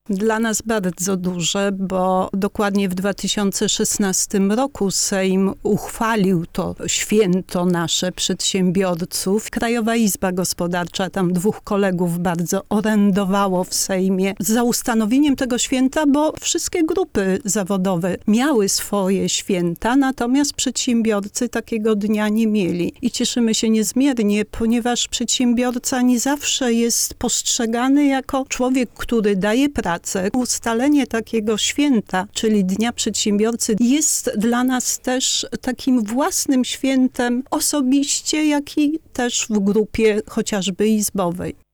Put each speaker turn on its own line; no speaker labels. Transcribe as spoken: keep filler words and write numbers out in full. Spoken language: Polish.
Dla nas bardzo duże, bo dokładnie w dwa tysiące szesnastym roku Sejm uchwalił to święto nasze przedsiębiorców. Krajowa Izba Gospodarcza, tam dwóch kolegów bardzo orędowało w Sejmie za ustanowieniem tego święta, bo wszystkie grupy zawodowe miały swoje święta, natomiast przedsiębiorcy takiego dnia nie mieli. I cieszymy się niezmiernie, ponieważ przedsiębiorca nie zawsze jest postrzegany jako człowiek, który daje pracę. Ustalenie takiego święta, czyli Dnia Przedsiębiorcy, jest dla nas też takim własnym świętem osobiście, jak i też w grupie chociażby izbowej.